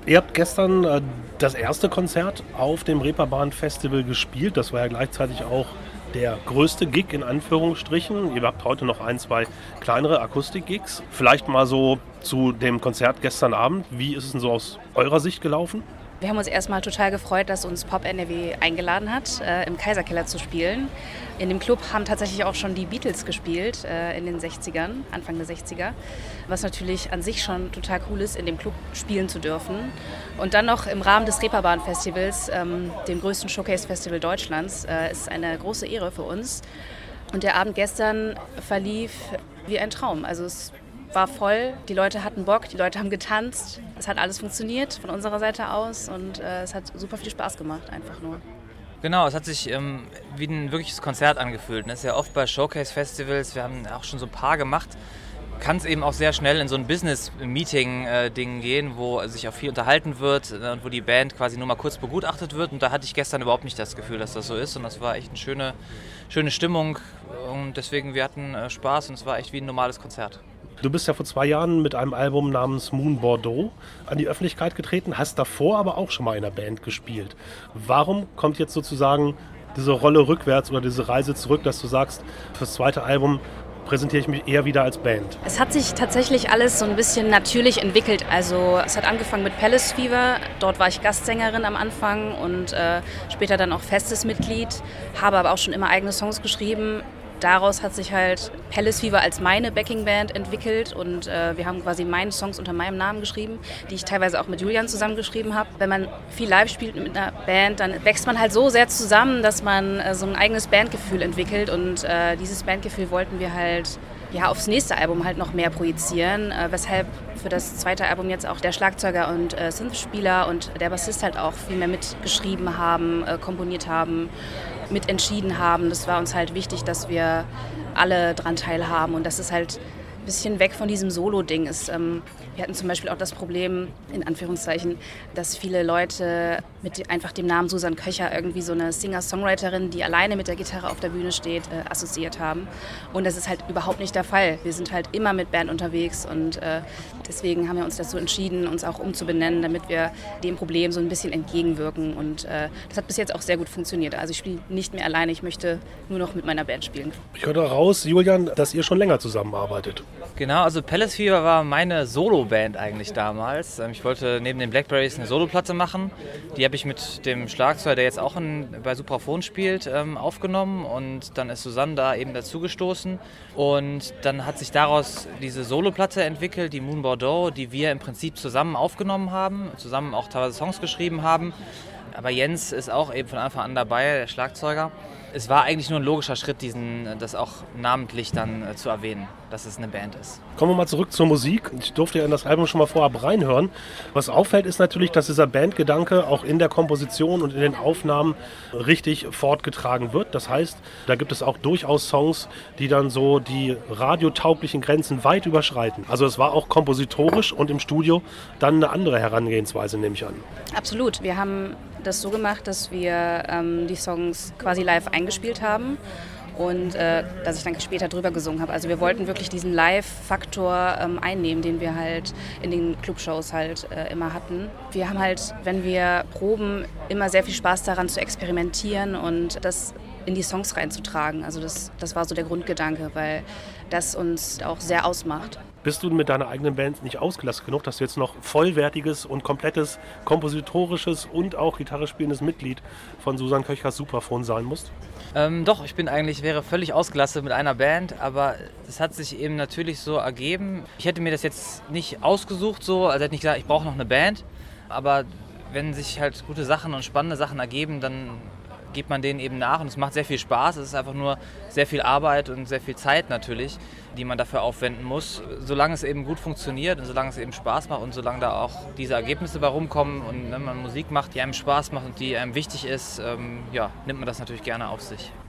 Ihr habt gestern das erste Konzert auf dem Reeperbahn Festival gespielt. Das war ja gleichzeitig auch der größte Gig in Anführungsstrichen. Ihr habt heute noch ein, zwei kleinere Akustik-Gigs. Vielleicht mal so zu dem Konzert gestern Abend. Wie ist es denn so aus eurer Sicht gelaufen? Wir haben uns erstmal total gefreut, dass uns Pop NRW eingeladen hat, im Kaiserkeller zu spielen. In dem Club haben tatsächlich auch schon die Beatles gespielt in den 60ern, Anfang der 60er. Was natürlich an sich schon total cool ist, in dem Club spielen zu dürfen. Und dann noch im Rahmen des Reeperbahn Festivals, dem größten Showcase-Festival Deutschlands, ist eine große Ehre für uns. Und der Abend gestern verlief wie ein Traum. Also es war voll, die Leute hatten Bock, die Leute haben getanzt. Es hat alles funktioniert von unserer Seite aus und es hat super viel Spaß gemacht, einfach nur. Genau, es hat sich wie ein wirkliches Konzert angefühlt. Das ist ja oft bei Showcase-Festivals, wir haben auch schon so ein paar gemacht, kann es eben auch sehr schnell in so ein Business-Meeting-Ding gehen, wo sich auch viel unterhalten wird und wo die Band quasi nur mal kurz begutachtet wird. Und da hatte ich gestern überhaupt nicht das Gefühl, dass das so ist. Und das war echt eine schöne Stimmung. Und deswegen, wir hatten Spaß und es war echt wie ein normales Konzert. Du bist ja vor 2 Jahren mit einem Album namens Moon Bordeaux an die Öffentlichkeit getreten, hast davor aber auch schon mal in einer Band gespielt. Warum kommt jetzt sozusagen diese Rolle rückwärts oder diese Reise zurück, dass du sagst, fürs zweite Album präsentiere ich mich eher wieder als Band? Es hat sich tatsächlich alles so ein bisschen natürlich entwickelt. Also es hat angefangen mit Palace Fever. Dort war ich Gastsängerin am Anfang und später dann auch festes Mitglied. Habe aber auch schon immer eigene Songs geschrieben. Daraus hat sich halt Palace Fever als meine Backingband entwickelt und wir haben quasi meine Songs unter meinem Namen geschrieben, die ich teilweise auch mit Julian zusammengeschrieben habe. Wenn man viel live spielt mit einer Band, dann wächst man halt so sehr zusammen, dass man so ein eigenes Bandgefühl entwickelt und dieses Bandgefühl wollten wir halt aufs nächste Album halt noch mehr projizieren, weshalb für das zweite Album jetzt auch der Schlagzeuger und Synthspieler und der Bassist halt auch viel mehr mitgeschrieben haben, komponiert haben, mitentschieden haben. Das war uns halt wichtig, dass wir alle dran teilhaben und dass es halt ein bisschen weg von diesem Solo-Ding ist. Wir hatten zum Beispiel auch das Problem, in Anführungszeichen, dass viele Leute mit einfach dem Namen Susan Köcher irgendwie so eine Singer-Songwriterin, die alleine mit der Gitarre auf der Bühne steht, assoziiert haben. Und das ist halt überhaupt nicht der Fall. Wir sind halt immer mit Band unterwegs und deswegen haben wir uns dazu entschieden, uns auch umzubenennen, damit wir dem Problem so ein bisschen entgegenwirken. Und das hat bis jetzt auch sehr gut funktioniert. Also ich spiele nicht mehr alleine, ich möchte nur noch mit meiner Band spielen. Ich höre raus, Julian, dass ihr schon länger zusammenarbeitet. Genau, also Palace Fever war meine Solo-Band eigentlich damals. Ich wollte neben den Blackberries eine Soloplatte machen. Die habe ich mit dem Schlagzeuger, der jetzt auch bei Supraphon spielt, aufgenommen. Und dann ist Susanne da eben dazugestoßen. Und dann hat sich daraus diese Soloplatte entwickelt, die Moon Bordeaux, die wir im Prinzip zusammen aufgenommen haben, zusammen auch teilweise Songs geschrieben haben. Aber Jens ist auch eben von Anfang an dabei, der Schlagzeuger. Es war eigentlich nur ein logischer Schritt, das auch namentlich dann zu erwähnen, dass es eine Band ist. Kommen wir mal zurück zur Musik. Ich durfte ja in das Album schon mal vorab reinhören. Was auffällt, ist natürlich, dass dieser Bandgedanke auch in der Komposition und in den Aufnahmen richtig fortgetragen wird. Das heißt, da gibt es auch durchaus Songs, die dann so die radiotauglichen Grenzen weit überschreiten. Also es war auch kompositorisch und im Studio dann eine andere Herangehensweise, nehme ich an. Absolut. Wir haben das so gemacht, dass wir die Songs quasi live eingespielt haben und dass ich dann später drüber gesungen habe. Also wir wollten wirklich diesen Live-Faktor einnehmen, den wir halt in den Clubshows halt immer hatten. Wir haben halt, wenn wir proben, immer sehr viel Spaß daran zu experimentieren und das in die Songs reinzutragen. Also das war so der Grundgedanke, weil das uns auch sehr ausmacht. Bist du mit deiner eigenen Band nicht ausgelastet genug, dass du jetzt noch vollwertiges und komplettes kompositorisches und auch Gitarre spielendes Mitglied von Susan Köchers Supraphon sein musst? Doch, wäre völlig ausgelastet mit einer Band, aber es hat sich eben natürlich so ergeben. Ich hätte mir das jetzt nicht ausgesucht so, also hätte nicht gesagt, ich brauche noch eine Band, aber wenn sich halt gute Sachen und spannende Sachen ergeben, dann geht man denen eben nach und es macht sehr viel Spaß. Es ist einfach nur sehr viel Arbeit und sehr viel Zeit natürlich, die man dafür aufwenden muss. Solange es eben gut funktioniert und solange es eben Spaß macht und solange da auch diese Ergebnisse bei rumkommen und wenn man Musik macht, die einem Spaß macht und die einem wichtig ist, nimmt man das natürlich gerne auf sich.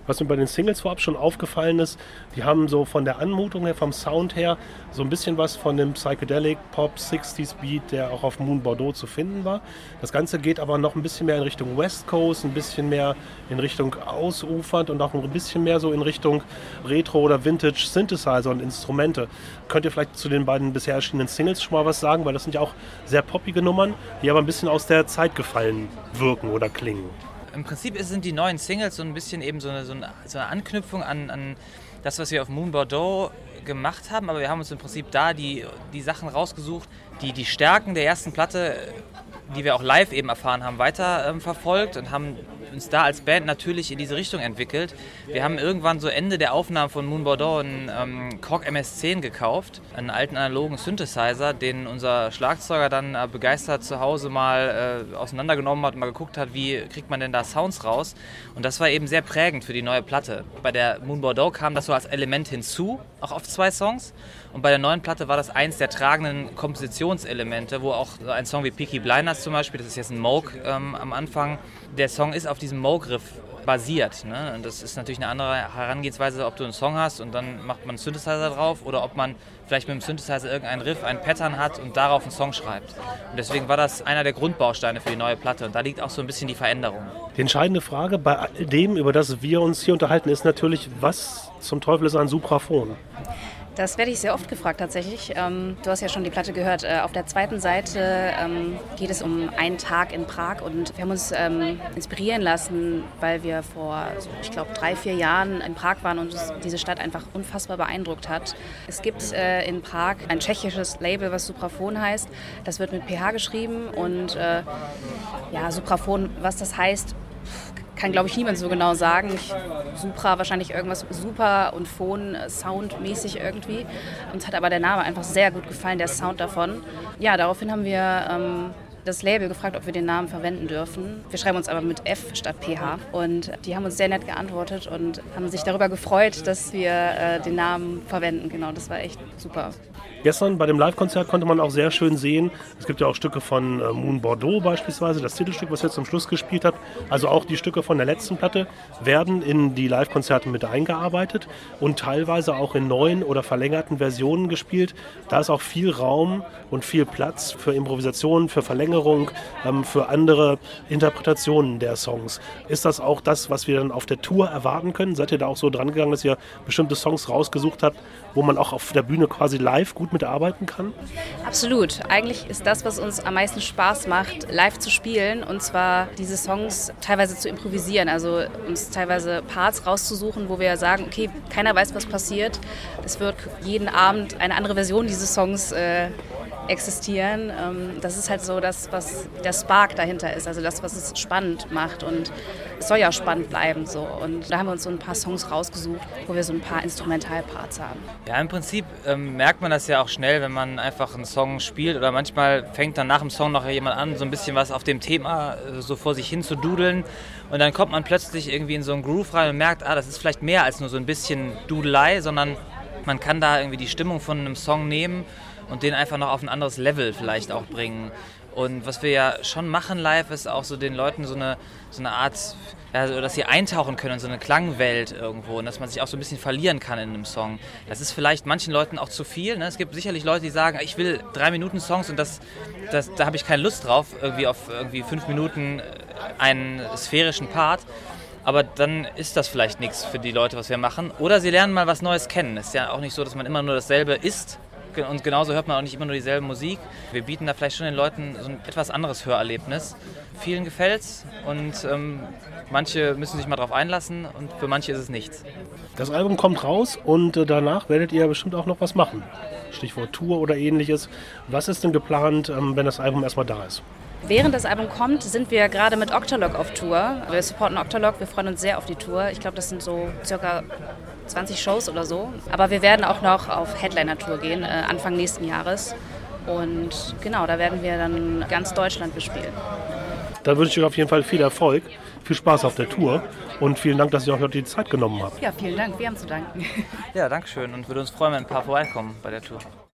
Was mir bei den Singles vorab schon aufgefallen ist, die haben so von der Anmutung her, vom Sound her, so ein bisschen was von dem Psychedelic Pop 60s Beat, der auch auf Moon Bordeaux zu finden war. Das Ganze geht aber noch ein bisschen mehr in Richtung West Coast, ein bisschen mehr in Richtung ausufernd und auch ein bisschen mehr so in Richtung Retro oder Vintage Synthesizer und Instrumente. Könnt ihr vielleicht zu den beiden bisher erschienenen Singles schon mal was sagen? Weil das sind ja auch sehr poppige Nummern, die aber ein bisschen aus der Zeit gefallen wirken oder klingen. Im Prinzip sind die neuen Singles so ein bisschen eben so eine Anknüpfung an das, was wir auf Moon Bordeaux gemacht haben. Aber wir haben uns im Prinzip da die Sachen rausgesucht, die Stärken der ersten Platte, die wir auch live eben erfahren haben, weiter verfolgt und haben uns da als Band natürlich in diese Richtung entwickelt. Wir haben irgendwann so Ende der Aufnahmen von Moon Bordeaux einen Korg MS-10 gekauft, einen alten analogen Synthesizer, den unser Schlagzeuger dann begeistert zu Hause mal auseinandergenommen hat und mal geguckt hat, wie kriegt man denn da Sounds raus. Und das war eben sehr prägend für die neue Platte. Bei der Moon Bordeaux kam das so als Element hinzu, auch auf 2 Songs. Und bei der neuen Platte war das eins der tragenden Kompositionselemente, wo auch ein Song wie Peaky Blinders zum Beispiel, das ist jetzt ein Moog am Anfang, der Song ist auf diesem Moog-Riff basiert. Ne? Und das ist natürlich eine andere Herangehensweise, ob du einen Song hast und dann macht man einen Synthesizer drauf oder ob man vielleicht mit dem Synthesizer irgendein Riff, ein Pattern hat und darauf einen Song schreibt. Und deswegen war das einer der Grundbausteine für die neue Platte und da liegt auch so ein bisschen die Veränderung. Die entscheidende Frage bei all dem, über das wir uns hier unterhalten, ist natürlich, was zum Teufel ist ein Supraphon? Das werde ich sehr oft gefragt tatsächlich. Du hast ja schon die Platte gehört. Auf der zweiten Seite geht es um einen Tag in Prag und wir haben uns inspirieren lassen, weil wir vor, ich glaube, 3-4 Jahren in Prag waren und uns diese Stadt einfach unfassbar beeindruckt hat. Es gibt in Prag ein tschechisches Label, was Supraphon heißt. Das wird mit PH geschrieben und Supraphon, was das heißt, kann, glaube ich, niemand so genau sagen. Supra, wahrscheinlich irgendwas Super und Phon, soundmäßig irgendwie. Uns hat aber der Name einfach sehr gut gefallen, der Sound davon. Ja, daraufhin haben wir das Label gefragt, ob wir den Namen verwenden dürfen. Wir schreiben uns aber mit F statt PH. Und die haben uns sehr nett geantwortet und haben sich darüber gefreut, dass wir den Namen verwenden. Genau, das war echt super. Gestern bei dem Live-Konzert konnte man auch sehr schön sehen, es gibt ja auch Stücke von Moon Bordeaux beispielsweise, das Titelstück, was ihr zum Schluss gespielt habt. Also auch die Stücke von der letzten Platte werden in die Live-Konzerte mit eingearbeitet und teilweise auch in neuen oder verlängerten Versionen gespielt. Da ist auch viel Raum und viel Platz für Improvisation, für Verlängerung, für andere Interpretationen der Songs. Ist das auch das, was wir dann auf der Tour erwarten können? Seid ihr da auch so dran gegangen, dass ihr bestimmte Songs rausgesucht habt, wo man auch auf der Bühne quasi live gut mitarbeiten kann? Absolut. Eigentlich ist das, was uns am meisten Spaß macht, live zu spielen, und zwar diese Songs teilweise zu improvisieren, also uns teilweise Parts rauszusuchen, wo wir sagen, okay, keiner weiß, was passiert. Es wird jeden Abend eine andere Version dieses Songs existieren. Das ist halt so das, was der Spark dahinter ist, also das, was es spannend macht, und es soll ja spannend bleiben. So. Und da haben wir uns so ein paar Songs rausgesucht, wo wir so ein paar Instrumentalparts haben. Ja, im Prinzip merkt man das ja auch schnell, wenn man einfach einen Song spielt, oder manchmal fängt dann nach dem Song noch jemand an, so ein bisschen was auf dem Thema so vor sich hin zu dudeln, und dann kommt man plötzlich irgendwie in so einen Groove rein und merkt, das ist vielleicht mehr als nur so ein bisschen Dudelei, sondern man kann da irgendwie die Stimmung von einem Song nehmen und den einfach noch auf ein anderes Level vielleicht auch bringen. Und was wir ja schon machen live, ist auch so den Leuten so eine Art, ja, so, dass sie eintauchen können in so eine Klangwelt irgendwo und dass man sich auch so ein bisschen verlieren kann in einem Song. Das ist vielleicht manchen Leuten auch zu viel. Ne? Es gibt sicherlich Leute, die sagen, ich will 3 Minuten Songs und da habe ich keine Lust drauf, irgendwie auf 5 Minuten einen sphärischen Part. Aber dann ist das vielleicht nichts für die Leute, was wir machen. Oder sie lernen mal was Neues kennen. Es ist ja auch nicht so, dass man immer nur dasselbe isst. Und genauso hört man auch nicht immer nur dieselbe Musik. Wir bieten da vielleicht schon den Leuten so ein etwas anderes Hörerlebnis. Vielen gefällt's und manche müssen sich mal drauf einlassen und für manche ist es nichts. Das Album kommt raus und danach werdet ihr bestimmt auch noch was machen. Stichwort Tour oder ähnliches. Was ist denn geplant, wenn das Album erstmal da ist? Während das Album kommt, sind wir gerade mit Octolog auf Tour. Wir supporten Octolog, wir freuen uns sehr auf die Tour. Ich glaube, das sind so circa 20 Shows oder so. Aber wir werden auch noch auf Headliner-Tour gehen, Anfang nächsten Jahres. Und genau, da werden wir dann ganz Deutschland bespielen. Da wünsche ich euch auf jeden Fall viel Erfolg, viel Spaß auf der Tour und vielen Dank, dass ihr euch heute die Zeit genommen habt. Ja, vielen Dank, wir haben zu danken. Ja, danke schön, und würde uns freuen, wenn ein paar vorbeikommen bei der Tour.